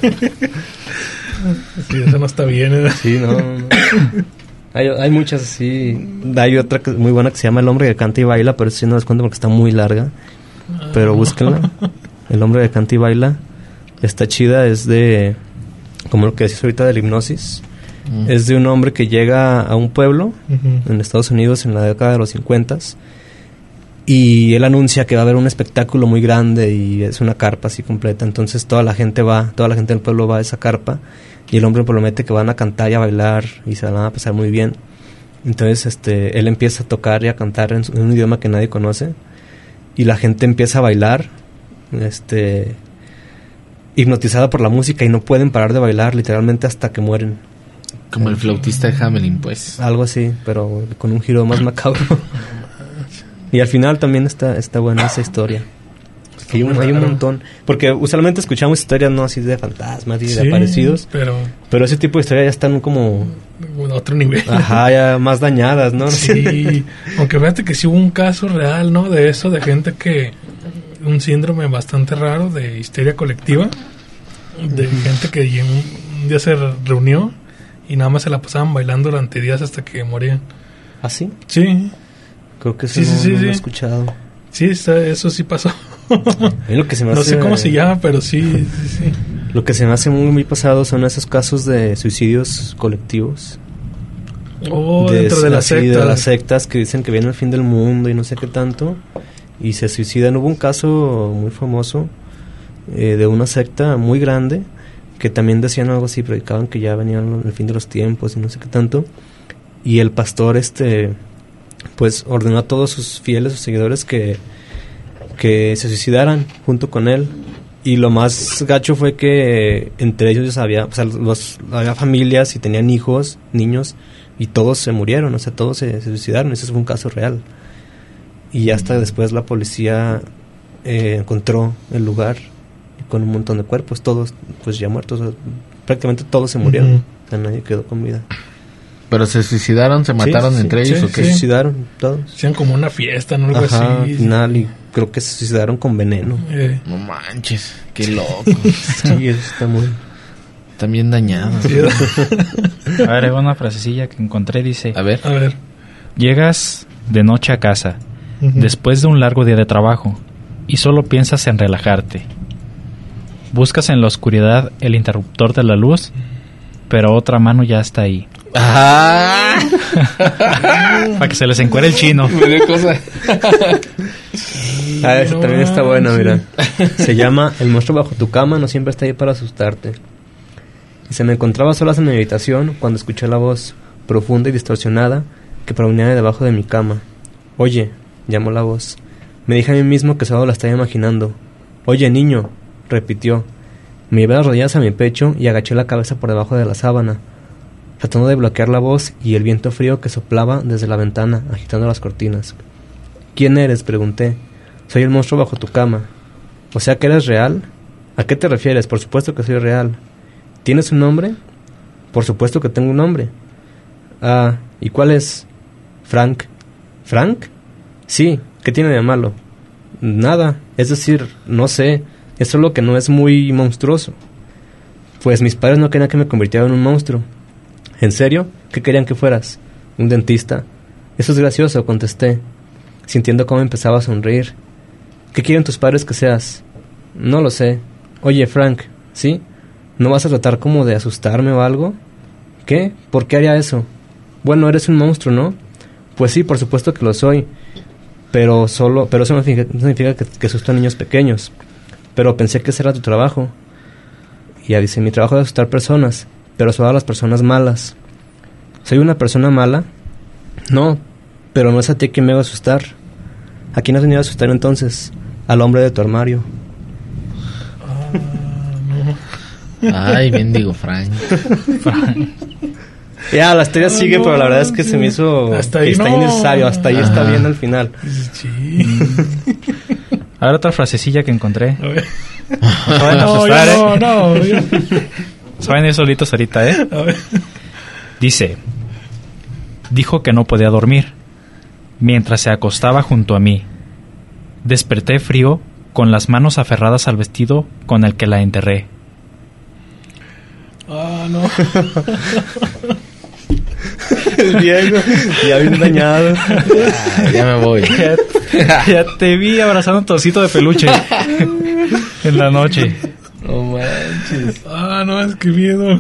Sí, eso no está bien, ¿eh? Sí, no. Hay muchas así. Hay otra muy buena que se llama El hombre que canta y baila, pero eso sí no les cuento porque está muy larga. Pero búsquenla. El hombre que canta y baila. Está chida, es de... Como lo que decís ahorita de la hipnosis. Es de un hombre que llega a un pueblo en Estados Unidos en la década de los 50s. Y él anuncia que va a haber un espectáculo muy grande y es una carpa así completa. Entonces toda la gente del pueblo va a esa carpa y el hombre promete que van a cantar y a bailar y se van a pasar muy bien. Entonces él empieza a tocar y a cantar en un idioma que nadie conoce y la gente empieza a bailar hipnotizada por la música y no pueden parar de bailar literalmente hasta que mueren. Como el flautista de Hamelin, pues. Algo así, pero con un giro más macabro. Y al final también está buena esa historia. Hay un montón. Porque usualmente escuchamos historias no así de fantasmas y de aparecidos. Pero ese tipo de historias ya están como... a otro nivel. Ajá, ya más dañadas, ¿no? Sí. Aunque fíjate que sí hubo un caso real, ¿no? De eso, de gente que... Un síndrome bastante raro de histeria colectiva. De gente que un día se reunió y nada más se la pasaban bailando durante días hasta que morían. ¿Ah, sí? Sí. Creo que eso no lo he escuchado. Sí, eso sí pasó. Lo que se me no hace, sé cómo se llama, pero sí. Lo que se me hace muy pasado son esos casos de suicidios colectivos. Dentro de las sectas. De las sectas que dicen que viene el fin del mundo y no sé qué tanto. Y se suicidan. Hubo un caso muy famoso de una secta muy grande que también decían algo así, predicaban que ya venía el fin de los tiempos y no sé qué tanto. Y el pastor pues ordenó a todos sus fieles, sus seguidores que se suicidaran junto con él. Y lo más gacho fue que entre ellos había familias y tenían hijos, niños, y todos se murieron, o sea, todos se suicidaron. Ese fue un caso real. Y hasta después la policía encontró el lugar con un montón de cuerpos, todos pues ya muertos, o sea, prácticamente todos se murieron, o sea, nadie quedó con vida. ¿Pero se suicidaron, se mataron entre ellos o qué? Se suicidaron todos. Hacían como una fiesta, ¿no? Algo así. Al final, y creo que se suicidaron con veneno. No manches, qué loco. Sí, eso está muy... También dañado. A ver, hay una frasecilla que encontré, dice... A ver. Llegas de noche a casa, después de un largo día de trabajo, y solo piensas en relajarte. Buscas en la oscuridad el interruptor de la luz, pero otra mano ya está ahí. Para que se les encuere el chino. Esa también está buena, mira. Se llama El monstruo bajo tu cama no siempre está ahí para asustarte. Y se me encontraba solas en mi habitación cuando escuché la voz profunda y distorsionada que provenía de debajo de mi cama. Oye, llamó la voz. Me dije a mí mismo que solo la estaba imaginando. Oye, niño, repitió. Me llevé las rodillas a mi pecho y agaché la cabeza por debajo de la sábana, tratando de bloquear la voz y el viento frío que soplaba desde la ventana, agitando las cortinas. ¿Quién eres?, pregunté. Soy el monstruo bajo tu cama. ¿O sea que eres real? ¿A qué te refieres? Por supuesto que soy real. ¿Tienes un nombre? Por supuesto que tengo un nombre. Ah, ¿y cuál es? Frank. ¿Frank? Sí, ¿qué tiene de malo? Nada, es decir, no sé, es solo que no es muy monstruoso. Pues mis padres no querían que me convirtiera en un monstruo. ¿En serio? ¿Qué querían que fueras? ¿Un dentista? Eso es gracioso, contesté, sintiendo cómo empezaba a sonreír. ¿Qué quieren tus padres que seas? No lo sé. Oye, Frank, ¿sí? ¿No vas a tratar como de asustarme o algo? ¿Qué? ¿Por qué haría eso? Bueno, eres un monstruo, ¿no? Pues sí, por supuesto que lo soy. Pero eso no significa que asusto a niños pequeños. Pero pensé que ese era tu trabajo. Y ya dice, mi trabajo es asustar personas, pero solo a las personas malas. ¿Soy una persona mala? No, pero no es a ti quien me va a asustar. ¿A quién has venido a asustar entonces? Al hombre de tu armario. Ay, mendigo Frank. Ya, la historia sigue, pero la verdad es que se me hizo... Hasta ahí está innecesario, hasta ahí está bien al final. Sí. A ver, otra frasecilla que encontré. A ver. No. Se van a ir solitos ahorita, ¿eh? A ver. Dice: dijo que no podía dormir mientras se acostaba junto a mí. Desperté frío, con las manos aferradas al vestido con el que la enterré. No. El viejo, ya bien dañado. Ya me voy. Ya te vi abrazando un trocito de peluche en la noche. No manches. No, es que miedo.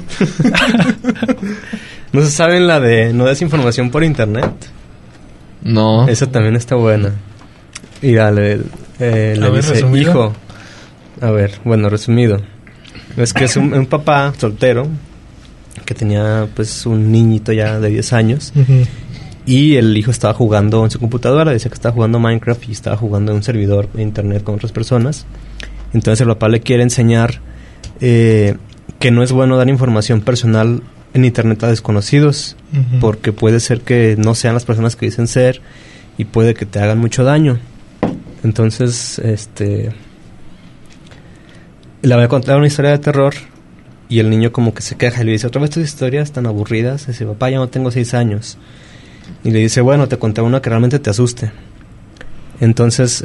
¿No se saben la de no des información por internet? No. Esa también está buena. Y le dice, ¿resumido? hijo. A ver, bueno, resumido. Es que es un papá soltero que tenía pues un niñito ya de 10 años. Uh-huh. Y el hijo estaba jugando en su computadora. Dice que estaba jugando Minecraft y estaba jugando en un servidor de internet con otras personas. Entonces el papá le quiere enseñar que no es bueno dar información personal en internet a desconocidos, uh-huh, porque puede ser que no sean las personas que dicen ser y puede que te hagan mucho daño. Entonces le voy a contar una historia de terror y el niño como que se queja y le dice, otra vez tus historias tan aburridas. Y dice, papá, ya no tengo 6 años. Y le dice, bueno, te conté una que realmente te asuste. Entonces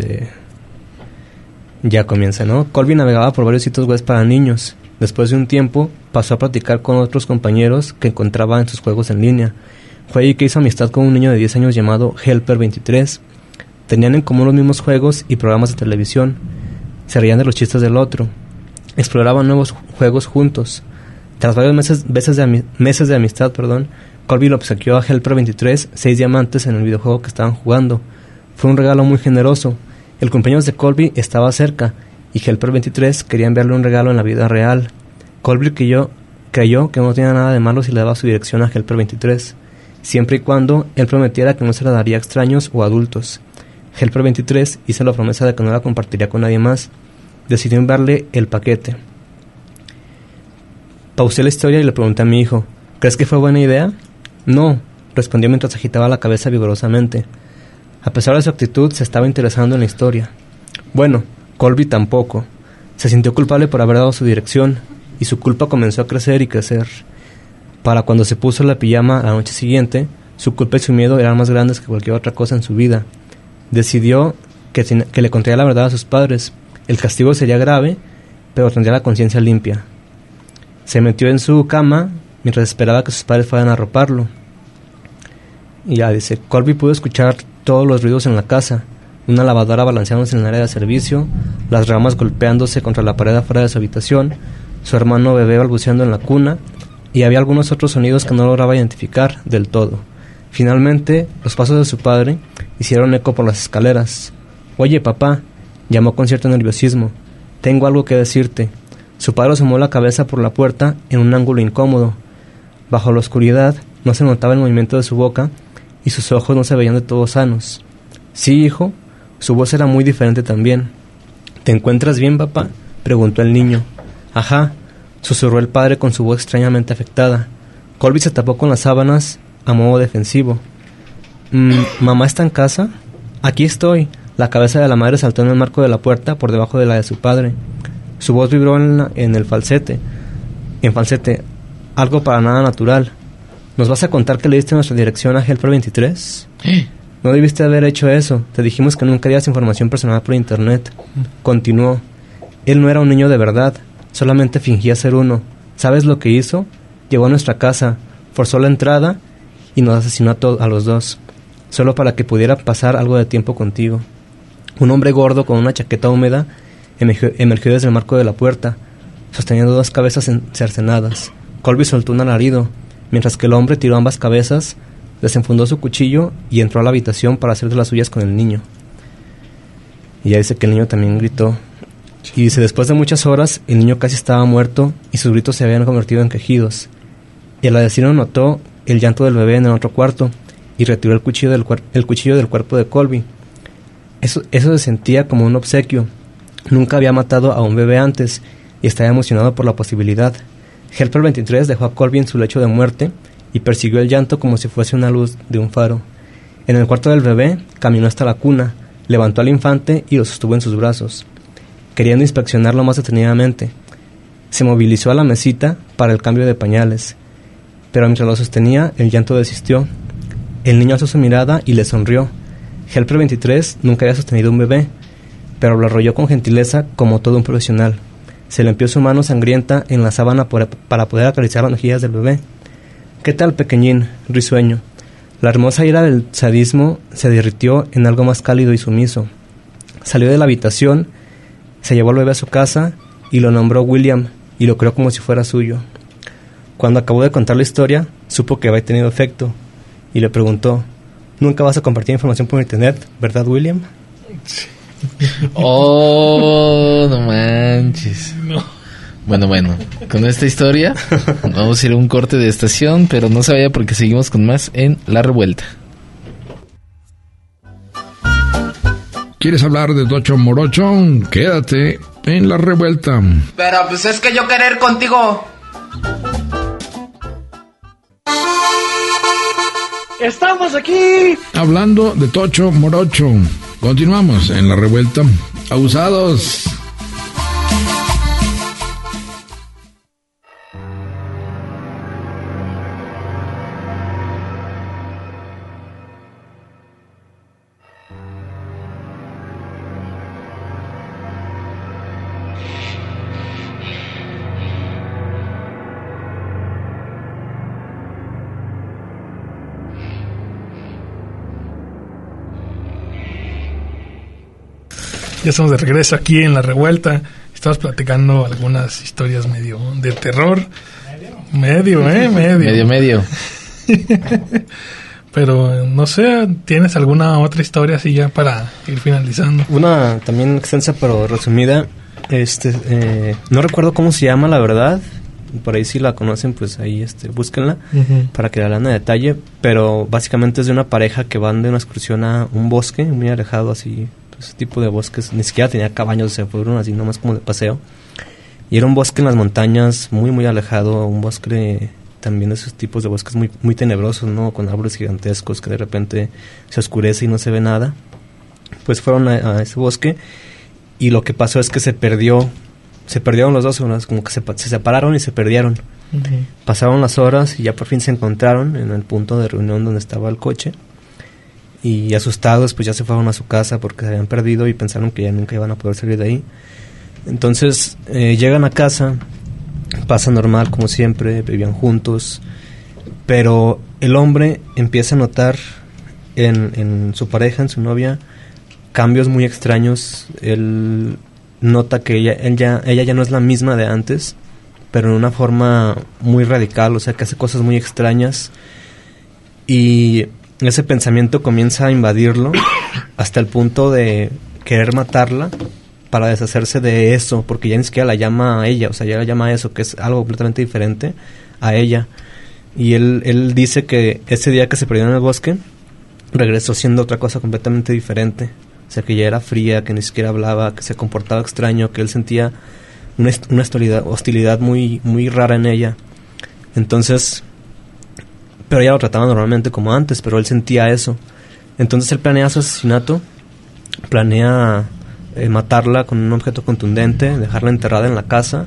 ya comienza, ¿no? Colby navegaba por varios sitios web para niños. Después de un tiempo pasó a platicar con otros compañeros que encontraba en sus juegos en línea. Fue ahí que hizo amistad con un niño de 10 años llamado Helper23. Tenían en común los mismos juegos y programas de televisión. Se reían de los chistes del otro. Exploraban nuevos juegos juntos. Tras varios meses de amistad, Colby le obsequió a Helper23 6 diamantes en el videojuego que estaban jugando. Fue un regalo muy generoso. El cumpleaños de Colby estaba cerca y Helper23 quería enviarle un regalo en la vida real. Colby creyó que no tenía nada de malo si le daba su dirección a Helper23, siempre y cuando él prometiera que no se la daría a extraños o adultos. Helper23 hizo la promesa de que no la compartiría con nadie más. Decidió enviarle el paquete. Pausé la historia y le pregunté a mi hijo, ¿crees que fue buena idea? No, respondió mientras agitaba la cabeza vigorosamente. A pesar de su actitud, se estaba interesando en la historia. Bueno, Colby tampoco. Se sintió culpable por haber dado su dirección, y su culpa comenzó a crecer y crecer. Para cuando se puso la pijama la noche siguiente, su culpa y su miedo eran más grandes que cualquier otra cosa en su vida. Decidió que le contaría la verdad a sus padres. El castigo sería grave, pero tendría la conciencia limpia. Se metió en su cama mientras esperaba que sus padres fueran a arroparlo. Y ya dice, Colby pudo escuchar todos los ruidos en la casa, una lavadora balanceándose en el área de servicio, las ramas golpeándose contra la pared afuera de su habitación, su hermano bebé balbuceando en la cuna, y había algunos otros sonidos que no lograba identificar del todo. Finalmente, los pasos de su padre hicieron eco por las escaleras. «Oye, papá», llamó con cierto nerviosismo, «tengo algo que decirte». Su padre asomó la cabeza por la puerta en un ángulo incómodo. Bajo la oscuridad no se notaba el movimiento de su boca y sus ojos no se veían de todo sanos. «Sí, hijo». Su voz era muy diferente también. «¿Te encuentras bien, papá?», preguntó el niño. «Ajá», susurró el padre con su voz extrañamente afectada. Colby se tapó con las sábanas a modo defensivo. «¿Mamá está en casa?» «Aquí estoy». La cabeza de la madre saltó en el marco de la puerta por debajo de la de su padre. Su voz vibró en falsete, algo para nada natural. ¿Nos vas a contar que le diste nuestra dirección a Helper23? No debiste haber hecho eso. Te dijimos que nunca dieras información personal por internet. Continuó. Él no era un niño de verdad, solamente fingía ser uno. ¿Sabes lo que hizo? Llegó a nuestra casa, forzó la entrada y nos asesinó a los dos, solo para que pudiera pasar algo de tiempo contigo. Un hombre gordo con una chaqueta húmeda emergió desde el marco de la puerta, sosteniendo 2 cabezas cercenadas. Colby soltó un alarido, mientras que el hombre tiró ambas cabezas, desenfundó su cuchillo y entró a la habitación para hacer de las suyas con el niño. Y ya dice que el niño también gritó. Y dice, después de muchas horas, el niño casi estaba muerto y sus gritos se habían convertido en quejidos. El asesino notó el llanto del bebé en el otro cuarto y retiró el cuchillo del cuerpo de Colby. Eso se sentía como un obsequio. Nunca había matado a un bebé antes y estaba emocionado por la posibilidad. Helper23 dejó a Colby en su lecho de muerte y persiguió el llanto como si fuese una luz de un faro. En el cuarto del bebé caminó hasta la cuna, Levantó al infante y lo sostuvo en sus brazos, queriendo inspeccionarlo más detenidamente. Se movilizó a la mesita para el cambio de pañales, pero mientras lo sostenía, el llanto desistió. El niño alzó su mirada y le sonrió. Helper 23 nunca había sostenido un bebé, pero lo arrolló con gentileza como todo un profesional. Se limpió su mano sangrienta en la sábana para poder acariciar las mejillas del bebé. «¿Qué tal, pequeñín?», risueño. La hermosa ira del sadismo se derritió en algo más cálido y sumiso. Salió de la habitación, se llevó al bebé a su casa y lo nombró William y lo creó como si fuera suyo. Cuando acabó de contar la historia, supo que había tenido efecto y le preguntó: «¿Nunca vas a compartir información por internet, verdad, William?». Oh, no manches. No. Bueno, con esta historia vamos a ir a un corte de estación, pero no se vaya porque seguimos con más en La Revuelta. ¿Quieres hablar de Tocho Morocho? Quédate en La Revuelta. Pero pues es que yo querer contigo. ¡Estamos aquí! Hablando de Tocho Morocho. Continuamos en La Revuelta. Abusados. Ya estamos de regreso aquí en La Revuelta. Estamos platicando algunas historias medio de terror. Medio. Pero no sé, ¿tienes alguna otra historia así ya para ir finalizando? Una también extensa pero resumida. No recuerdo cómo se llama, la verdad. Por ahí si la conocen, pues ahí búsquenla para que la lean a detalle. Pero básicamente es de una pareja que van de una excursión a un bosque muy alejado, así, ese tipo de bosques. Ni siquiera tenía cabañas, se fueron así nomás como de paseo. Y era un bosque en las montañas muy muy alejado, un bosque también de esos tipos de bosques muy muy tenebrosos, ¿no? Con árboles gigantescos que de repente se oscurece y no se ve nada. Pues fueron a ese bosque y lo que pasó es que se perdieron los dos, como que se separaron y se perdieron. Pasaron las horas y ya por fin se encontraron en el punto de reunión donde estaba el coche. Y asustados, pues ya se fueron a su casa porque se habían perdido y pensaron que ya nunca iban a poder salir de ahí. Entonces llegan a casa, pasa normal como siempre, vivían juntos, pero el hombre empieza a notar en su pareja, en su novia, cambios muy extraños. Él nota que ella ya no es la misma de antes, pero en una forma muy radical, o sea que hace cosas muy extrañas y ese pensamiento comienza a invadirlo hasta el punto de querer matarla para deshacerse de eso, porque ya ni siquiera la llama a ella, o sea, ya la llama a eso, que es algo completamente diferente a ella. Y él dice que ese día que se perdió en el bosque, regresó siendo otra cosa completamente diferente. O sea, que ya era fría, que ni siquiera hablaba, que se comportaba extraño, que él sentía una hostilidad muy, muy rara en ella. Entonces, pero ella lo trataba normalmente como antes, pero él sentía eso. Entonces él planea su asesinato, planea matarla con un objeto contundente, dejarla enterrada en la casa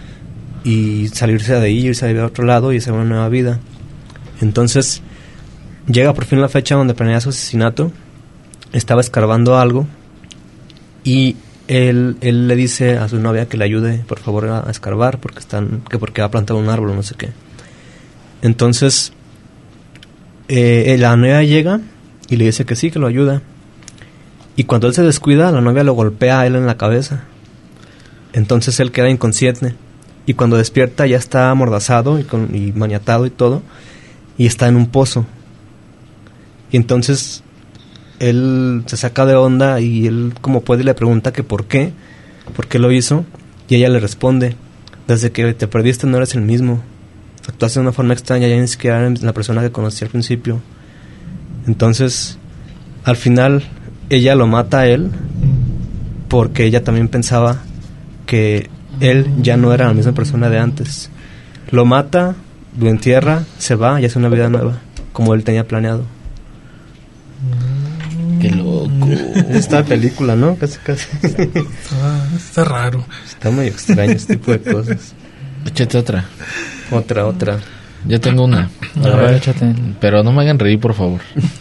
y salirse de ahí, irse a vivir a otro lado y hacer una nueva vida. Entonces llega por fin la fecha donde planea su asesinato. Estaba escarbando algo y él le dice a su novia que le ayude por favor a escarbar porque va a plantar un árbol o no sé qué. Entonces la novia llega y le dice que sí, que lo ayuda. Y cuando él se descuida, la novia lo golpea a él en la cabeza. Entonces él queda inconsciente. Y cuando despierta ya está amordazado y maniatado y todo. Y está en un pozo. Y entonces él se saca de onda y él como puede le pregunta que por qué lo hizo. Y ella le responde: desde que te perdiste no eres el mismo. Actuaste de una forma extraña, ya ni siquiera eres la persona que conocí al principio. Entonces, al final, ella lo mata a él porque ella también pensaba que él ya no era la misma persona de antes. Lo mata, lo entierra, se va y hace una vida nueva, como él tenía planeado. Qué loco. Esta película, ¿no? Casi. Está raro. Está muy extraño este tipo de cosas. Échate otra. Otra. Yo tengo una. A ver, échate. Pero no me hagan reír, por favor.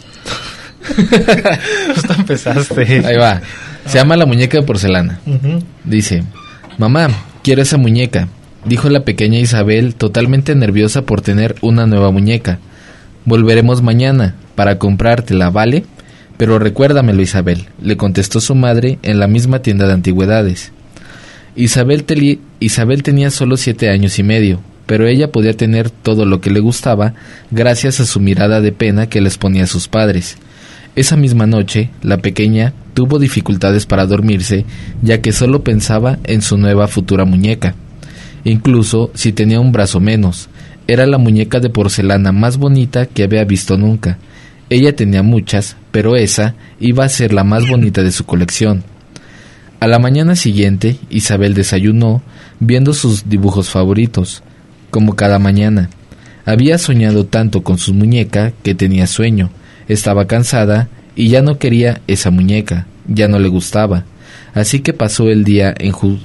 Hasta empezaste. Ahí va. Se llama La muñeca de porcelana. Dice: mamá, quiero esa muñeca, dijo la pequeña Isabel, totalmente nerviosa por tener una nueva muñeca. Volveremos mañana para comprártela, ¿vale? Pero recuérdamelo, Isabel, le contestó su madre en la misma tienda de antigüedades. Isabel tenía solo 7 años y medio, pero ella podía tener todo lo que le gustaba gracias a su mirada de pena que les ponía a sus padres. Esa misma noche, la pequeña tuvo dificultades para dormirse, ya que solo pensaba en su nueva futura muñeca. Incluso si tenía un brazo menos, era la muñeca de porcelana más bonita que había visto nunca. Ella tenía muchas, pero esa iba a ser la más bonita de su colección. A la mañana siguiente, Isabel desayunó viendo sus dibujos favoritos, como cada mañana. Había soñado tanto con su muñeca que tenía sueño, estaba cansada y ya no quería esa muñeca, ya no le gustaba. Así que pasó el día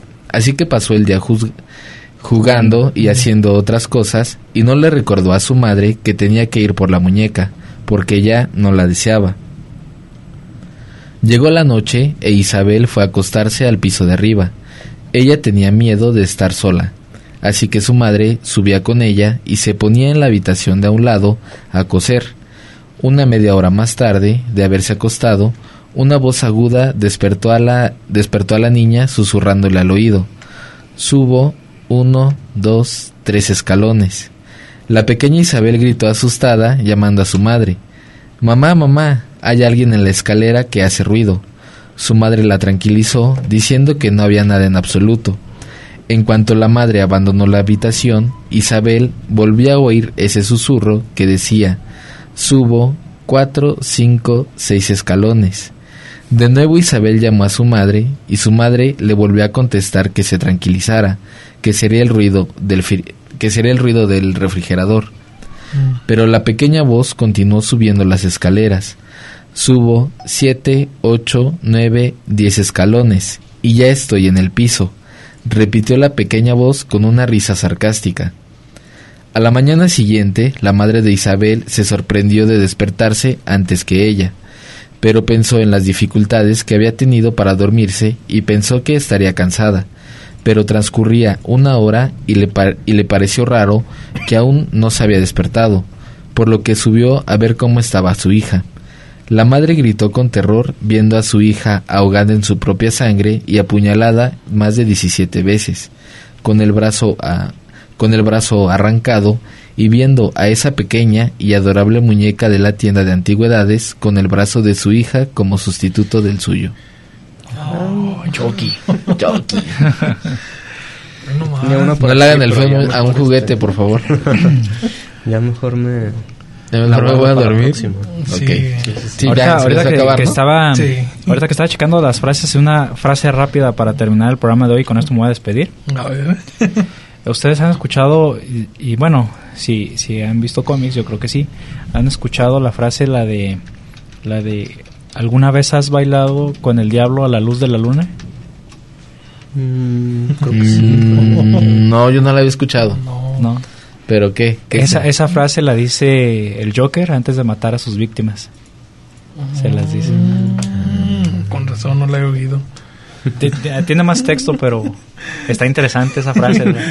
jugando y haciendo otras cosas, y no le recordó a su madre que tenía que ir por la muñeca, porque ya no la deseaba. Llegó la noche e Isabel fue a acostarse al piso de arriba. Ella tenía miedo de estar sola, así que su madre subía con ella y se ponía en la habitación de a un lado a coser. Una media hora más tarde de haberse acostado, una voz aguda despertó a la niña susurrándole al oído: subo 1, 2, 3 escalones. La pequeña Isabel gritó asustada, llamando a su madre. Mamá, mamá, hay alguien en la escalera que hace ruido. Su madre la tranquilizó, diciendo que no había nada en absoluto. En cuanto la madre abandonó la habitación, Isabel volvió a oír ese susurro que decía: subo 4, 5, 6 escalones. De nuevo Isabel llamó a su madre, y su madre le volvió a contestar que se tranquilizara, que sería el ruido del refrigerador. Pero la pequeña voz continuó subiendo las escaleras. Subo 7, 8, 9, 10 escalones, y ya estoy en el piso, repitió la pequeña voz con una risa sarcástica. A la mañana siguiente, la madre de Isabel se sorprendió de despertarse antes que ella, pero pensó en las dificultades que había tenido para dormirse y pensó que estaría cansada. Pero transcurría una hora y le pareció raro que aún no se había despertado, por lo que subió a ver cómo estaba su hija. La madre gritó con terror viendo a su hija ahogada en su propia sangre y apuñalada más de 17 veces, con el brazo arrancado, y viendo a esa pequeña y adorable muñeca de la tienda de antigüedades con el brazo de su hija como sustituto del suyo. Chucky. No le hagan el feo a un juguete, por favor. Ya mejor me voy a dormir. Sí. Okay. Sí, ahorita que estaba checando las frases, una frase rápida para terminar el programa de hoy, con esto me voy a despedir. A ver. Ustedes han escuchado, y bueno, si han visto cómics, yo creo que sí, han escuchado la frase, la de ¿alguna vez has bailado con el diablo a la luz de la luna? Creo que sí. No, yo no la había escuchado. No. ¿Pero qué? Esa frase la dice el Joker antes de matar a sus víctimas. Se las dice. Con razón no la he oído. Tiene más texto, pero está interesante esa frase, ¿no?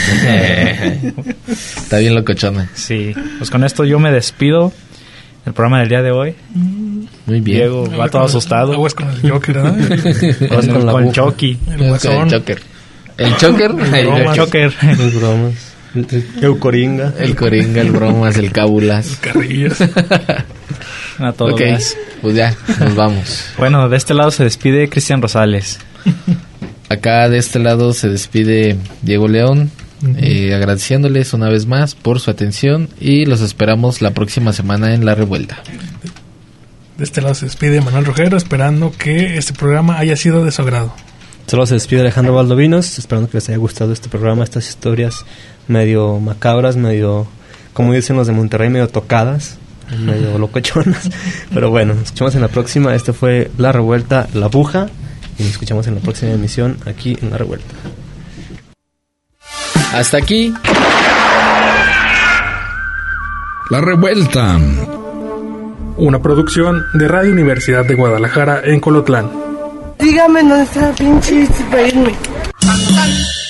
Está bien locochona. Sí, pues con esto yo me despido del programa del día de hoy. Muy bien. Diego va todo asustado. Aguas con el Joker, ¿no? Con Chucky. El guasón. El Joker. El Joker. El Joker. Los bromas. El Coringa. El Coringa, el Bromas, el Cábulas. El Carrillas. A todo ok, pues ya, nos vamos. Bueno, de este lado se despide Cristian Rosales. Acá de este lado se despide Diego León, agradeciéndoles una vez más por su atención y los esperamos la próxima semana en La Revuelta. De este lado se despide Manuel Rojero, esperando que este programa haya sido de su agrado. Solo se despide Alejandro Valdovinos, esperando que les haya gustado este programa, estas historias medio macabras, medio, como dicen los de Monterrey, medio tocadas. medio locochonas. Pero bueno, nos escuchamos en la próxima. Esto fue La Revuelta, La Aguja. Y nos escuchamos en la próxima emisión aquí en La Revuelta. Hasta aquí La Revuelta, una producción de Radio Universidad de Guadalajara en Colotlán. Dígame dónde está pinche para irme.